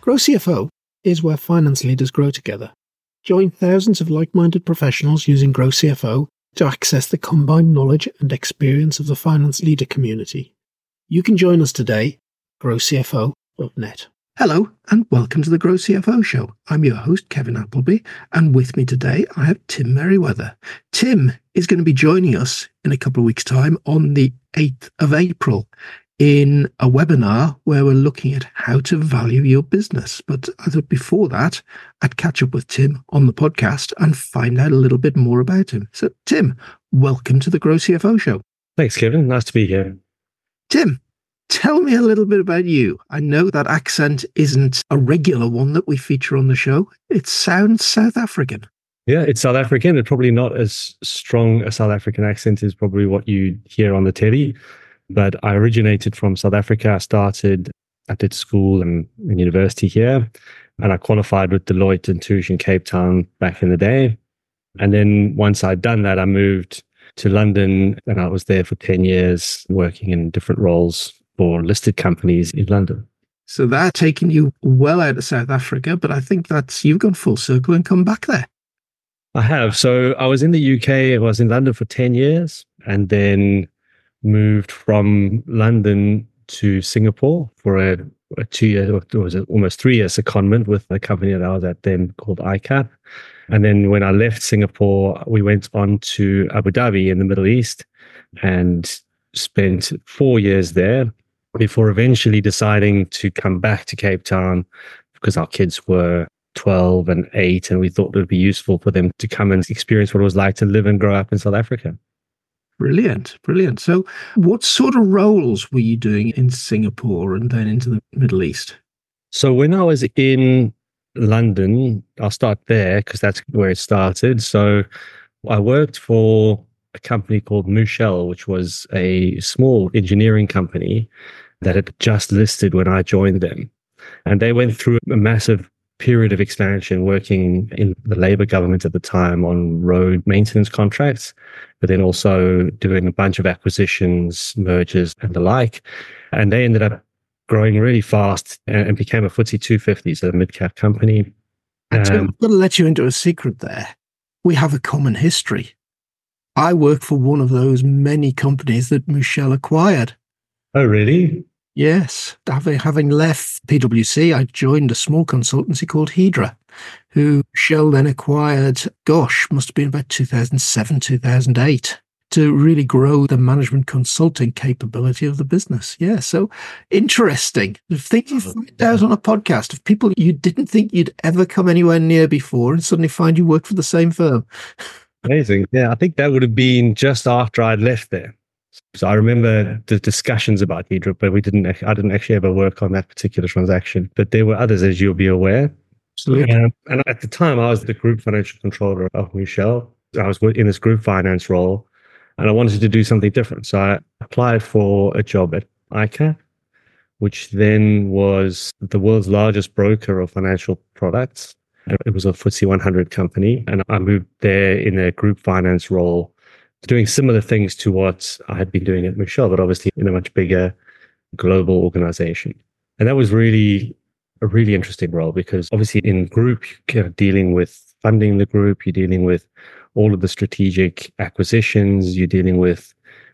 Grow CFO is where finance leaders grow together. Join thousands of like-minded professionals using Grow CFO to access the combined knowledge and experience of the finance leader community. You can join us today, growcfo.net. Hello, and welcome to the Grow CFO Show. I'm your host, Kevin Appleby, and with me today I have Tim Merriweather. Tim is going to be joining us in a couple of weeks' time on the 8th of April in a webinar where we're looking at how to value your business. But I thought before that, I'd catch up with Tim on the podcast and find out a little bit more about him. So, Tim, welcome to the Grow CFO Show. Thanks, Kevin. Nice to be here. Tim, tell me a little bit about you. I know that accent isn't a regular one that we feature on the show. It sounds South African. Yeah, it's South African. It's probably not as strong a South African accent as probably what you hear on the telly. But I originated from South Africa. I did school and university here, and I qualified with Deloitte and Touche in Cape Town back in the day. And then once I'd done that, I moved to London, and I was there for 10 years working in different roles for listed companies in London. So that's taken you well out of South Africa, but I think you've gone full circle and come back there. I have. So I was in the UK, I was in London for 10 years, and then moved from London to Singapore for a 2-year, or was it almost 3-year secondment with a company that I was at then called ICAP. And then when I left Singapore, we went on to Abu Dhabi in the Middle East and spent 4 years there before eventually deciding to come back to Cape Town because our kids were 12 and 8, and we thought it would be useful for them to come and experience what it was like to live and grow up in South Africa. Brilliant. So what sort of roles were you doing in Singapore and then into the Middle East? So when I was in London, I'll start there because that's where it started. So I worked for a company called Mutual, which was a small engineering company that had just listed when I joined them. And they went through a massive period of expansion working in the Labour government at the time on road maintenance contracts, but then also doing a bunch of acquisitions, mergers and the like. And they ended up growing really fast and became a FTSE 250, so a mid-cap company. I'm going to let you into a secret there. We have a common history. I work for one of those many companies that Mutual acquired. Oh, really? Yes. Having left PwC, I joined a small consultancy called Hydra, who Shell then acquired, must have been about 2007, 2008, to really grow the management consulting capability of the business. Yeah, so interesting. The things you find out on a podcast of people you didn't think you'd ever come anywhere near before and suddenly find you work for the same firm. Amazing. Yeah, I think that would have been just after I'd left there. So I remember the discussions about Hydra, but I didn't actually ever work on that particular transaction. But there were others, as you'll be aware. Absolutely. And at the time, I was the group financial controller of Mutual. I was in this group finance role, and I wanted to do something different. So I applied for a job at ICAP, which then was the world's largest broker of financial products. It was a FTSE 100 company, and I moved there in a group finance role, doing similar things to what I had been doing at Mutual, but obviously in a much bigger global organization. And that was really a really interesting role because obviously in group, you're kind of dealing with funding the group, you're dealing with all of the strategic acquisitions, you're dealing with,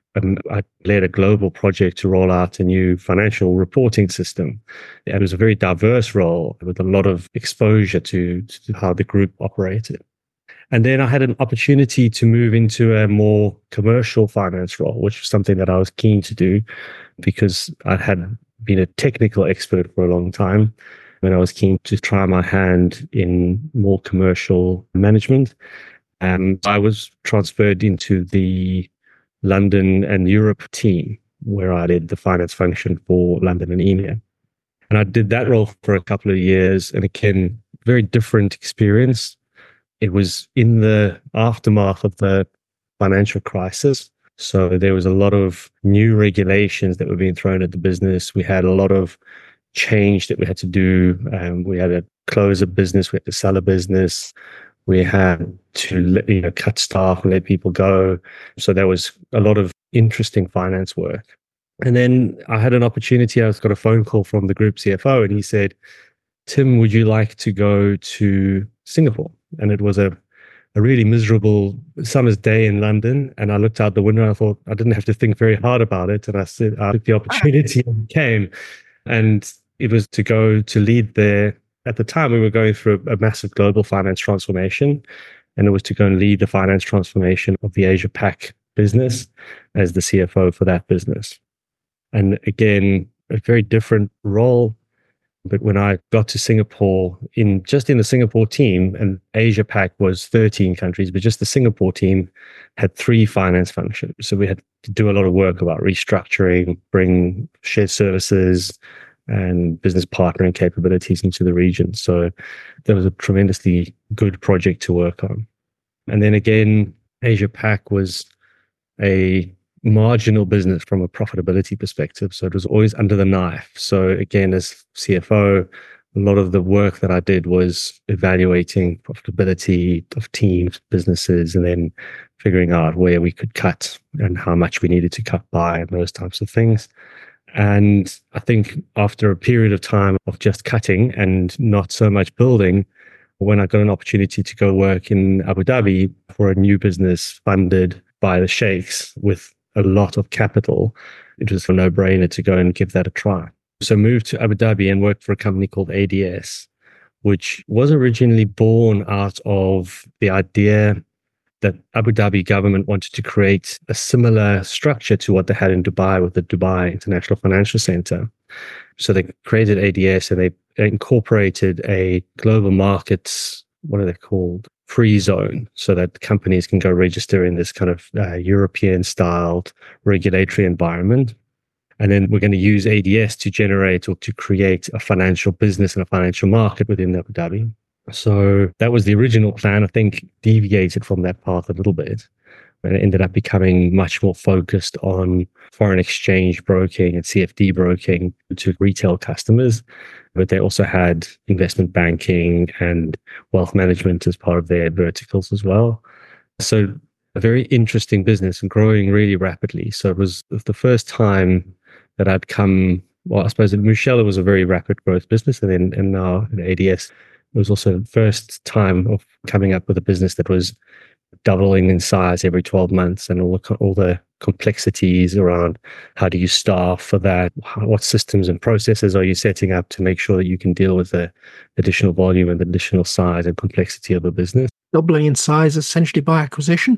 I led a global project to roll out a new financial reporting system. And it was a very diverse role with a lot of exposure to how the group operated. And then I had an opportunity to move into a more commercial finance role, which was something that I was keen to do because I had been a technical expert for a long time. And I was keen to try my hand in more commercial management. And I was transferred into the London and Europe team, where I did the finance function for London and EMEA. And I did that role for a couple of years. And again, very different experience. It was in the aftermath of the financial crisis. So there was a lot of new regulations that were being thrown at the business. We had a lot of change that we had to do. We had to close a business. We had to sell a business. We had to cut staff and let people go. So there was a lot of interesting finance work. And then I had an opportunity. I got a phone call from the group CFO, and he said, Tim, would you like to go to Singapore? And it was a really miserable summer's day in London. And I looked out the window and I thought I didn't have to think very hard about it. And I said, I took the opportunity and came. And it was to go to lead there. At the time, we were going through a massive global finance transformation. And it was to go and lead the finance transformation of the Asia Pac business as the CFO for that business. And again, a very different role. But when I got to Singapore, in the Singapore team, and Asia Pac was 13 countries, but just the Singapore team had 3 finance functions. So we had to do a lot of work about restructuring, bring shared services and business partnering capabilities into the region. So that was a tremendously good project to work on. And then again, Asia Pac was a marginal business from a profitability perspective. So it was always under the knife. So again, as CFO, a lot of the work that I did was evaluating profitability of teams, businesses, and then figuring out where we could cut and how much we needed to cut by and those types of things. And I think after a period of time of just cutting and not so much building, when I got an opportunity to go work in Abu Dhabi for a new business funded by the sheikhs with a lot of capital, it was a no-brainer to go and give that a try. So moved to Abu Dhabi and worked for a company called ADS, which was originally born out of the idea that Abu Dhabi government wanted to create a similar structure to what they had in Dubai with the Dubai International Financial Center. So they created ADS and they incorporated a global markets, what are they called? Free zone, so that companies can go register in this kind of European-styled regulatory environment. And then we're going to use ADS to generate or to create a financial business and a financial market within Abu Dhabi. So that was the original plan. I think deviated from that path a little bit. And it ended up becoming much more focused on foreign exchange broking and CFD broking to retail customers. But they also had investment banking and wealth management as part of their verticals as well. So a very interesting business and growing really rapidly. So it was the first time that I'd come, well, I suppose at Mushella was a very rapid growth business. And now at ADS, it was also the first time of coming up with a business that was doubling in size every 12 months and all the complexities around how do you staff for that, what systems and processes are you setting up to make sure that you can deal with the additional volume and the additional size and complexity of a business. Doubling in size essentially by acquisition?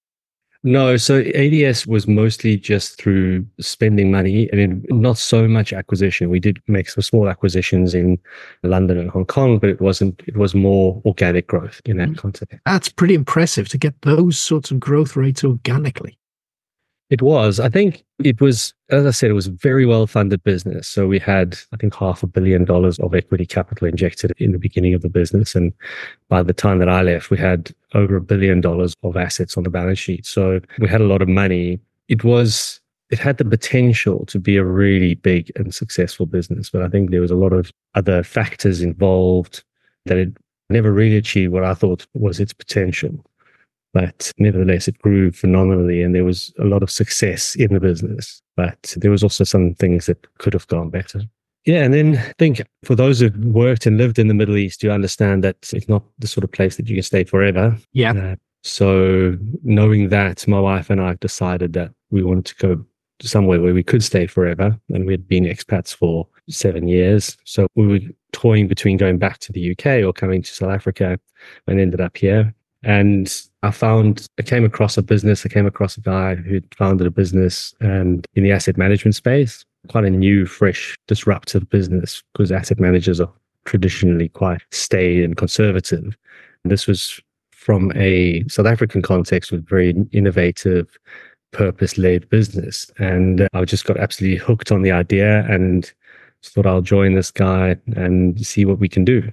No, so ADS was mostly just through spending money and not so much acquisition. We did make some small acquisitions in London and Hong Kong, but it was more organic growth in that context. That's pretty impressive to get those sorts of growth rates organically. It was. I think it was, as I said, it was a very well-funded business. So we had, I think, $500 million of equity capital injected in the beginning of the business. And by the time that I left, we had over $1 billion of assets on the balance sheet. So we had a lot of money. It had the potential to be a really big and successful business. But I think there was a lot of other factors involved that it never really achieved what I thought was its potential. But nevertheless, it grew phenomenally and there was a lot of success in the business. But there was also some things that could have gone better. Yeah, and then I think for those who've worked and lived in the Middle East, you understand that it's not the sort of place that you can stay forever. Yeah. So knowing that, my wife and I decided that we wanted to go to somewhere where we could stay forever. And we had been expats for 7 years. So we were toying between going back to the UK or coming to South Africa and ended up here. And I came across a guy who founded a business and in the asset management space, quite a new, fresh, disruptive business because asset managers are traditionally quite staid and conservative. And this was from a South African context with very innovative, purpose-led business. And I just got absolutely hooked on the idea and thought I'll join this guy and see what we can do.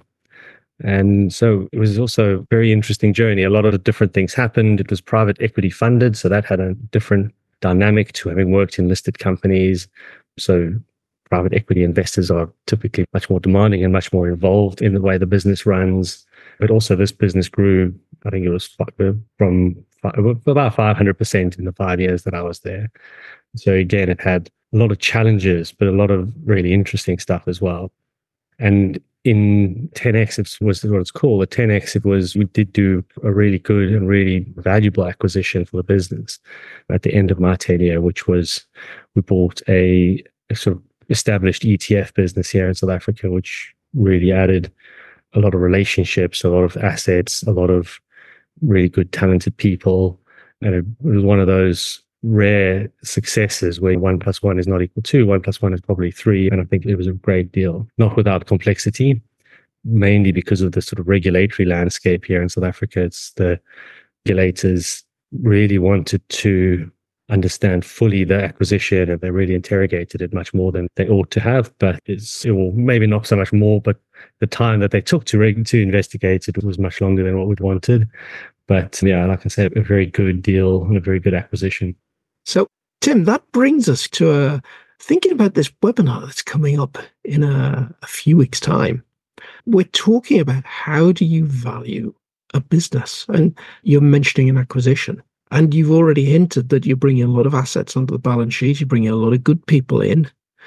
And so it was also a very interesting journey. A lot of different things happened. It was private equity funded, so that had a different dynamic to having worked in listed companies. So private equity investors are typically much more demanding and much more involved in the way the business runs. But also this business grew, I think it was from about 500% in the 5 years that I was there. So again, it had a lot of challenges, but a lot of really interesting stuff as well. And in 10x, it was what it's called. At 10x, we did do a really good and really valuable acquisition for the business at the end of my tenure, which was we bought a sort of established ETF business here in South Africa, which really added a lot of relationships, a lot of assets, a lot of really good, talented people. And it was one of those rare successes where 1 + 1 is not equal to 1 + 1 is probably 3. And I think it was a great deal, not without complexity, mainly because of the sort of regulatory landscape here in South Africa. It's the regulators really wanted to understand fully the acquisition, and they really interrogated it much more than they ought to have. But maybe not so much more, but the time that they took to investigate it was much longer than what we'd wanted. But yeah, like I said, a very good deal and a very good acquisition. So, Tim, that brings us to thinking about this webinar that's coming up in a few weeks' time. We're talking about how do you value a business? And you're mentioning an acquisition. And you've already hinted that you're bringing a lot of assets onto the balance sheet. You're bringing a lot of good people in.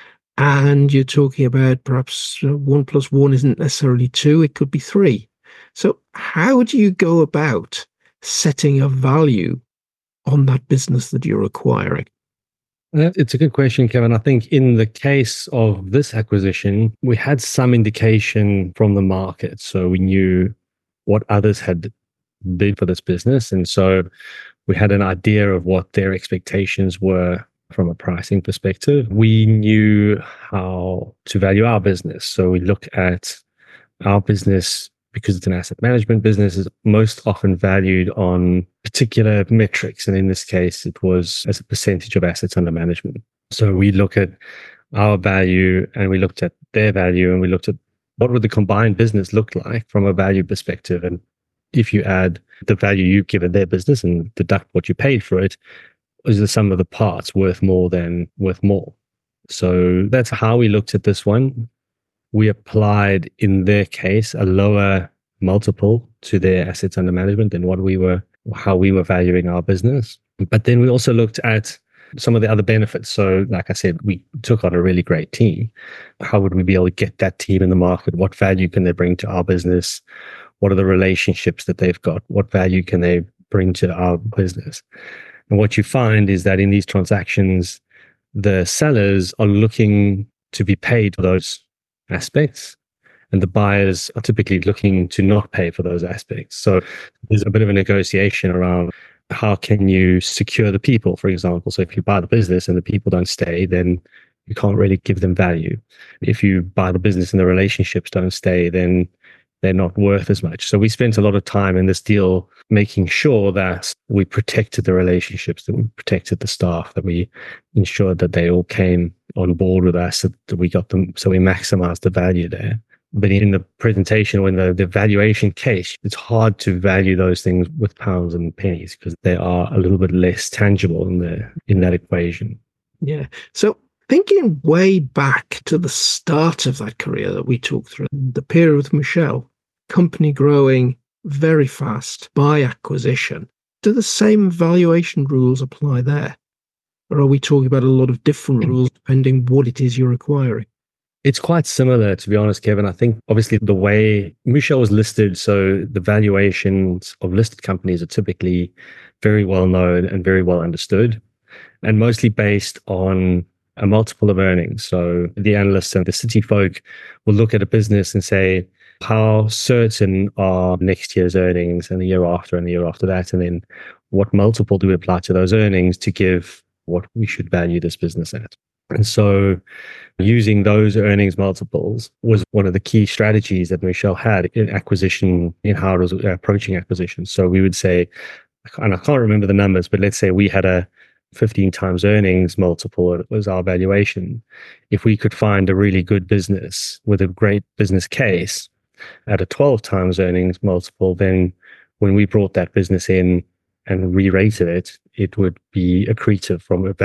And you're talking about perhaps 1 + 1 isn't necessarily 2, it could be 3. So how do you go about setting a value on that business that you're acquiring? It's a good question, Kevin. I think in the case of this acquisition, we had some indication from the market. So we knew what others had bid for this business. And so we had an idea of what their expectations were from a pricing perspective. We knew how to value our business. So we looked at our business, because it's an asset management business, is most often valued on particular metrics. And in this case, it was as a percentage of assets under management. So we look at our value and we looked at their value and we looked at what would the combined business look like from a value perspective. And if you add the value you've given their business and deduct what you paid for it, is the sum of the parts worth more? So that's how we looked at this one. We applied, in their case, a lower multiple to their assets under management than how we were valuing our business. But then we also looked at some of the other benefits. So like I said, we took on a really great team. How would we be able to get that team in the market? What value can they bring to our business? What are the relationships that they've got? What value can they bring to our business? And what you find is that in these transactions, the sellers are looking to be paid for those aspects, and the buyers are typically looking to not pay for those aspects. So there's a bit of a negotiation around how can you secure the people, for example. So if you buy the business and the people don't stay, then you can't really give them value. If you buy the business and the relationships don't stay, then they're not worth as much. So we spent a lot of time in this deal making sure that we protected the relationships, that we protected the staff, that we ensured that they all came on board with us, that we got them, so we maximized the value there. But in the presentation, when the valuation case, it's hard to value those things with pounds and pennies because they are a little bit less tangible in that equation. Yeah. So thinking way back to the start of that career that we talked through, the period with Michelle, company growing very fast by acquisition, do the same valuation rules apply there? Or are we talking about a lot of different rules depending what it is you're acquiring? It's quite similar, to be honest, Kevin. I think obviously the way Michelle was listed, so the valuations of listed companies are typically very well known and very well understood, and mostly based on a multiple of earnings. So the analysts and the city folk will look at a business and say, how certain are next year's earnings and the year after and the year after that? And then what multiple do we apply to those earnings to give what we should value this business at? And so using those earnings multiples was one of the key strategies that Michelle had in acquisition, in how it was approaching acquisition. So we would say, and I can't remember the numbers, but let's say we had a 15 times earnings multiple was our valuation. If we could find a really good business with a great business case at a 12 times earnings multiple, then when we brought that business in and re-rated it, it would be accretive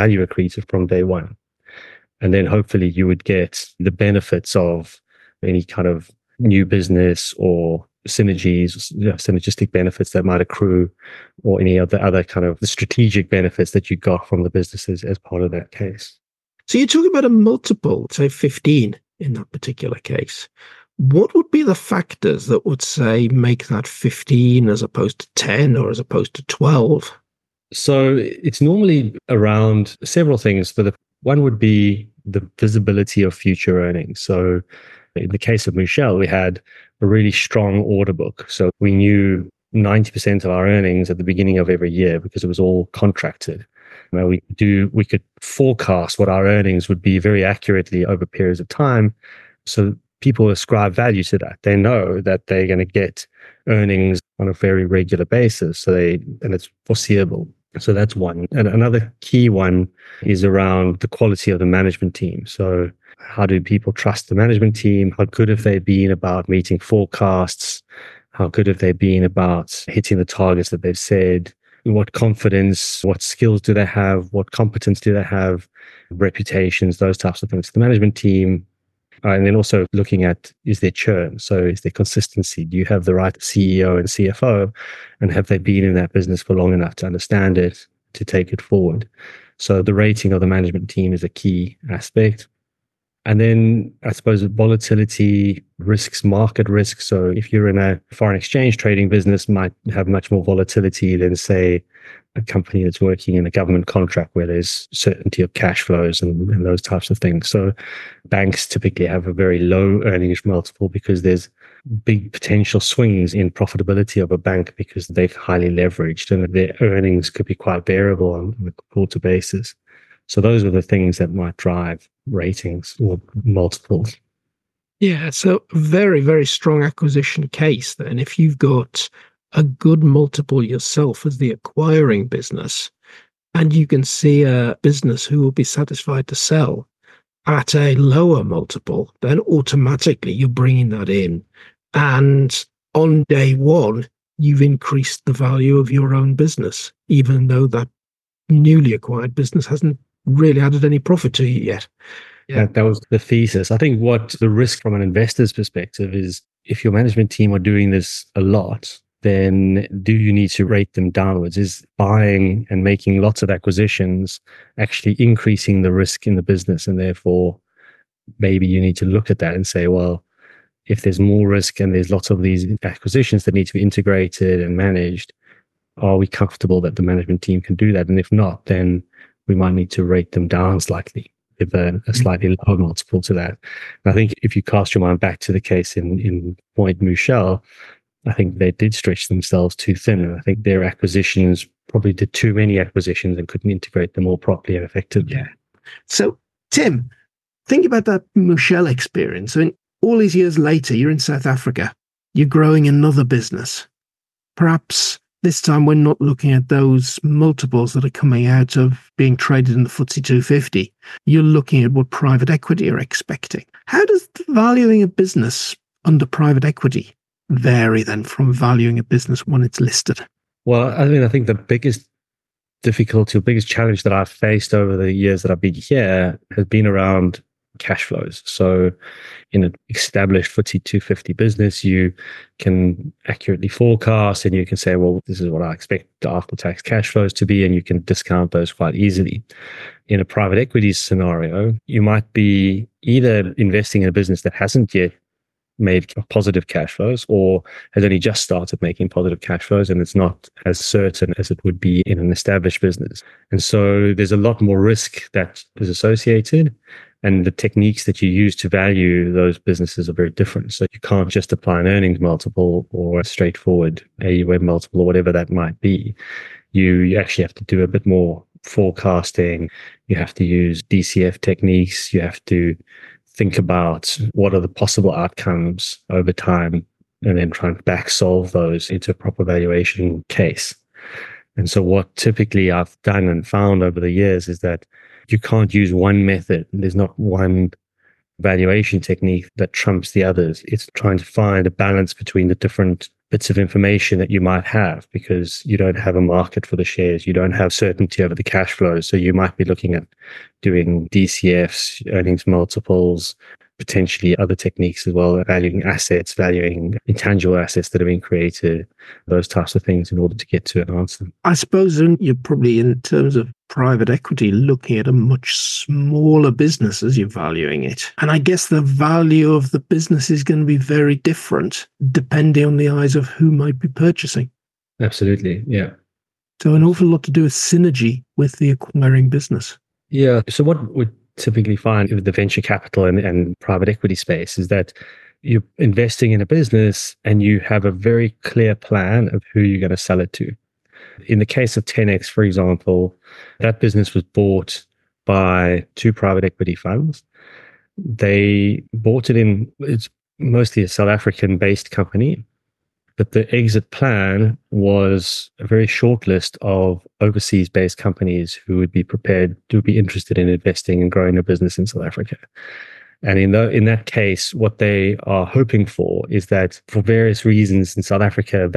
from day one. And then hopefully you would get the benefits of any kind of new business or synergies, synergistic benefits that might accrue, or any other kind of the strategic benefits that you got from the businesses as part of that case. So you're talking about a multiple, say 15 in that particular case. What would be the factors that would say make that 15 as opposed to 10 or as opposed to 12? So it's normally around several things. One would be the visibility of future earnings. So in the case of Michelle, we had a really strong order book. So we knew 90% of our earnings at the beginning of every year because it was all contracted. We could forecast what our earnings would be very accurately over periods of time. So people ascribe value to that. They know that they're going to get earnings on a very regular basis. And it's foreseeable. So that's one. And another key one is around the quality of the management team. So how do people trust the management team? How good have they been about meeting forecasts? How good have they been about hitting the targets that they've said? What confidence, what skills do they have? What competence do they have? Reputations, those types of things. The management team. And then also looking at, is there churn? So is there consistency? Do you have the right CEO and CFO? And have they been in that business for long enough to understand it, to take it forward? So the rating of the management team is a key aspect. And then I suppose volatility, risks, market risks. So if you're in a foreign exchange trading business, might have much more volatility than, say, a company that's working in a government contract where there's certainty of cash flows and those types of things. So banks typically have a very low earnings multiple because there's big potential swings in profitability of a bank because they've highly leveraged and their earnings could be quite variable on a quarter basis. So those are the things that might drive ratings or multiples. Yeah, so very, very strong acquisition case then. If you've got a good multiple yourself as the acquiring business, and you can see a business who will be satisfied to sell at a lower multiple, then automatically you're bringing that in. And on day one, you've increased the value of your own business, even though that newly acquired business hasn't really added any profit to you yet. Yeah. That was the thesis. I think what the risk from an investor's perspective is, if your management team are doing this a lot, then do you need to rate them downwards? Is buying and making lots of acquisitions actually increasing the risk in the business? And therefore, maybe you need to look at that and say, well, if there's more risk and there's lots of these acquisitions that need to be integrated and managed, are we comfortable that the management team can do that? And if not, then we might need to rate them down slightly, with a slightly lower multiple to that. And I think if you cast your mind back to the case in Point Michelle, I think they did stretch themselves too thin. And I think their acquisitions probably did too many acquisitions and couldn't integrate them all properly and effectively. Yeah. So, Tim, think about that Michelle experience. I mean, all these years later, you're in South Africa. You're growing another business. Perhaps this time we're not looking at those multiples that are coming out of being traded in the FTSE 250. You're looking at what private equity are expecting. How does valuing a business under private equity vary then from valuing a business when it's listed? Well, I think the biggest difficulty or biggest challenge that I've faced over the years that I've been here has been around cash flows. So in an established FTSE 250 business, you can accurately forecast and you can say, well, this is what I expect the after-tax cash flows to be, and you can discount those quite easily. In a private equity scenario, you might be either investing in a business that hasn't yet made positive cash flows or has only just started making positive cash flows, and it's not as certain as it would be in an established business. And so there's a lot more risk that is associated, and the techniques that you use to value those businesses are very different. So you can't just apply an earnings multiple or a straightforward AUM multiple or whatever that might be. You actually have to do a bit more forecasting. You have to use DCF techniques. You have to think about what are the possible outcomes over time and then try and back solve those into a proper valuation case. And so what typically I've done and found over the years is that you can't use one method. There's not one valuation technique that trumps the others. It's trying to find a balance between the different bits of information that you might have, because you don't have a market for the shares. You don't have certainty over the cash flows. So you might be looking at doing DCFs, earnings multiples, potentially other techniques as well, valuing assets, valuing intangible assets that have been created, those types of things in order to get to an answer. I suppose you're probably, in terms of private equity looking at a much smaller business as you're valuing it. And I guess the value of the business is going to be very different depending on the eyes of who might be purchasing. Absolutely. Yeah. So an awful lot to do with synergy with the acquiring business. Yeah. So what we typically find with the venture capital and private equity space is that you're investing in a business and you have a very clear plan of who you're going to sell it to. In the case of 10X, for example, that business was bought by two private equity funds. They bought it it's mostly a South African-based company, but the exit plan was a very short list of overseas-based companies who would be prepared to be interested in investing and growing a business in South Africa. And in that case, what they are hoping for is that for various reasons in South Africa,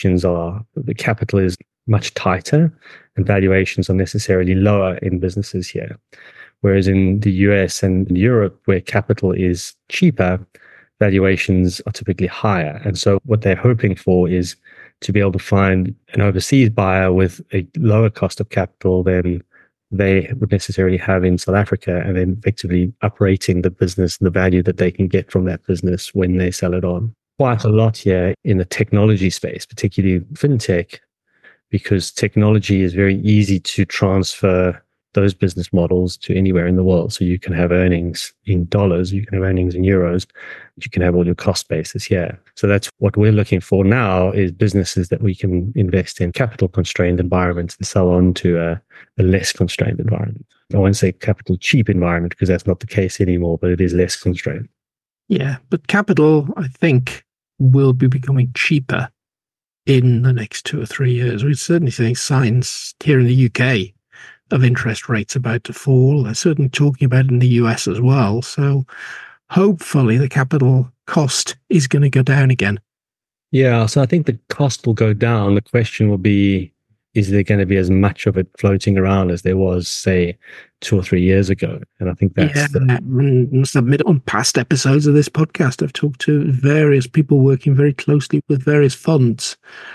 the capital is much tighter and valuations are necessarily lower in businesses here. Whereas in the US and Europe, where capital is cheaper, valuations are typically higher. And so what they're hoping for is to be able to find an overseas buyer with a lower cost of capital than they would necessarily have in South Africa, and then effectively uprating the business, the value that they can get from that business when they sell it on. Quite a lot here in the technology space, particularly fintech, because technology is very easy to transfer those business models to anywhere in the world. So you can have earnings in dollars, you can have earnings in euros, you can have all your cost bases here. So that's what we're looking for now, is businesses that we can invest in capital constrained environments and sell on to a less constrained environment. I won't say capital cheap environment because that's not the case anymore, but it is less constrained. Yeah, but capital, I think, will be becoming cheaper in the next 2 or 3 years. We're certainly seeing signs here in the UK of interest rates about to fall. They're certainly talking about it in the US as well. So hopefully the capital cost is going to go down again. Yeah, so I think the cost will go down. The question will be, is there going to be as much of it floating around as there was, say, 2 or 3 years ago? And I think that's I must admit, on past episodes of this podcast, I've talked to various people working very closely with various funds,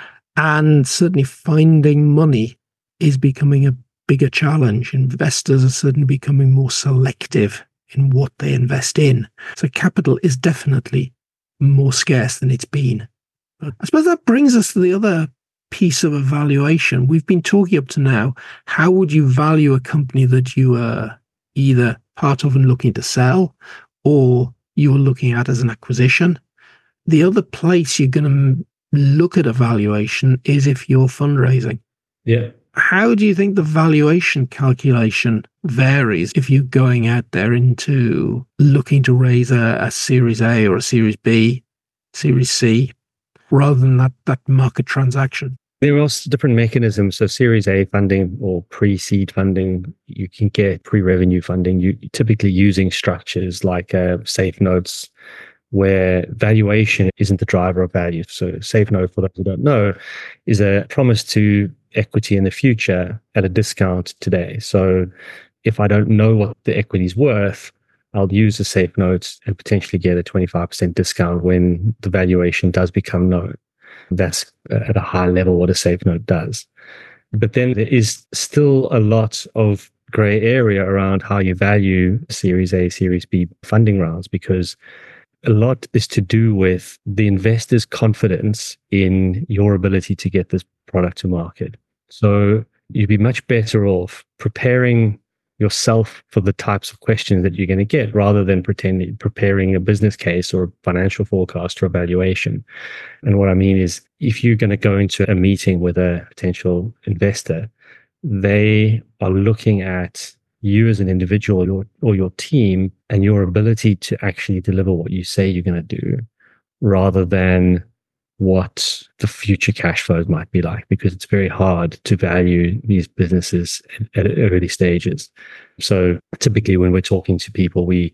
and certainly finding money is becoming a bigger challenge. Investors are certainly becoming more selective in what they invest in. So capital is definitely more scarce than it's been. But I suppose that brings us to the other piece of evaluation. We've been talking up to now, how would you value a company that you are either part of and looking to sell, or you're looking at as an acquisition? The other place you're going to look at a valuation is if you're fundraising. Yeah. How do you think the valuation calculation varies if you're going out there into looking to raise a Series A or a Series B, Series C, rather than that market transaction? There are also different mechanisms. So Series A funding or pre-seed funding, you can get pre-revenue funding, you typically using structures like safe notes, where valuation isn't the driver of value. So safe note, for those who don't know, is a promise to equity in the future at a discount today. So if I don't know what the equity is worth, I'll use the safe notes and potentially get a 25% discount when the valuation does become known. That's at a high level what a safe note does. But then there is still a lot of gray area around how you value Series A, Series B funding rounds, because a lot is to do with the investor's confidence in your ability to get this product to market. So you'd be much better off preparing yourself for the types of questions that you're going to get, rather than preparing a business case or a financial forecast or evaluation. And what I mean is, if you're going to go into a meeting with a potential investor, they are looking at you as an individual or your team and your ability to actually deliver what you say you're going to do, rather than what the future cash flows might be like, because it's very hard to value these businesses at early stages. So typically when we're talking to people, we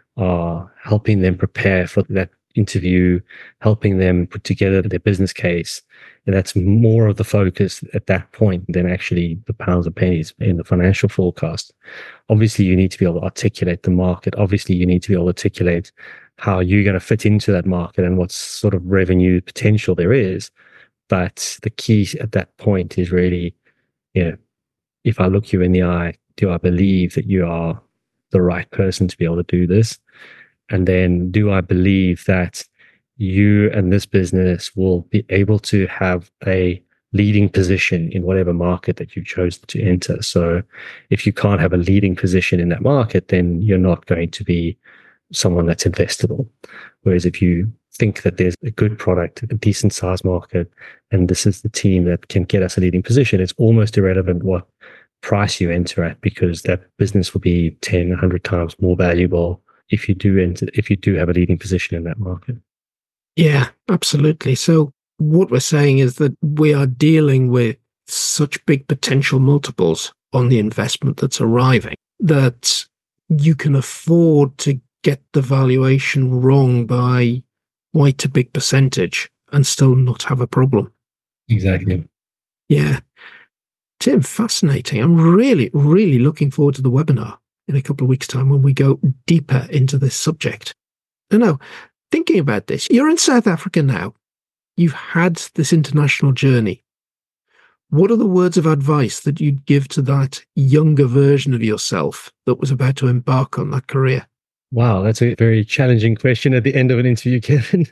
are helping them prepare for that interview, helping them put together their business case. And that's more of the focus at that point than actually the pounds and pennies in the financial forecast. Obviously, you need to be able to articulate the market. Obviously, you need to be able to articulate how you're going to fit into that market and what sort of revenue potential there is. But the key at that point is really, if I look you in the eye, do I believe that you are the right person to be able to do this? And then do I believe that you and this business will be able to have a leading position in whatever market that you chose to enter? So if you can't have a leading position in that market, then you're not going to be someone that's investable. Whereas if you think that there's a good product, a decent size market, and this is the team that can get us a leading position, it's almost irrelevant what price you enter at, because that business will be 10, 100 times more valuable if you do have a leading position in that market. Yeah, absolutely. So what we're saying is that we are dealing with such big potential multiples on the investment that's arriving that you can afford to get the valuation wrong by quite a big percentage and still not have a problem. Exactly. Yeah. Tim, fascinating. I'm really, really looking forward to the webinar in a couple of weeks' time when we go deeper into this subject. Now, thinking about this, you're in South Africa now. You've had this international journey. What are the words of advice that you'd give to that younger version of yourself that was about to embark on that career? Wow, that's a very challenging question at the end of an interview, Kevin.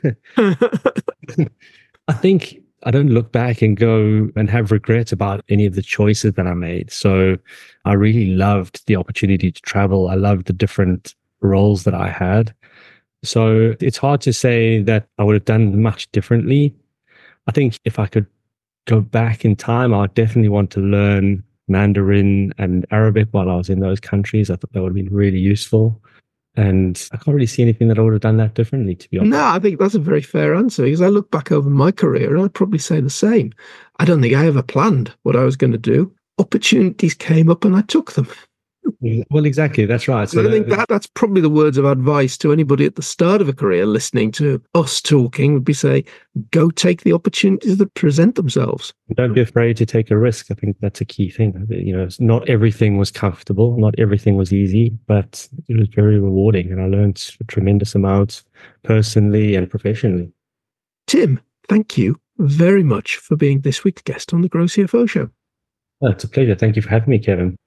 I think I don't look back and go and have regrets about any of the choices that I made. So I really loved the opportunity to travel. I loved the different roles that I had. So it's hard to say that I would have done much differently. I think if I could go back in time, I would definitely want to learn Mandarin and Arabic while I was in those countries. I thought that would have been really useful. And I can't really see anything that I would have done that differently, to be honest. No, I think that's a very fair answer, because I look back over my career and I'd probably say the same. I don't think I ever planned what I was going to do. Opportunities came up and I took them. Well, exactly. That's right. So I think that's probably the words of advice to anybody at the start of a career listening to us talking would be say, go take the opportunities that present themselves. Don't be afraid to take a risk. I think that's a key thing. You know, not everything was comfortable. Not everything was easy, but it was very rewarding. And I learned a tremendous amount personally and professionally. Tim, thank you very much for being this week's guest on the Grow CFO Show. Oh, it's a pleasure. Thank you for having me, Kevin.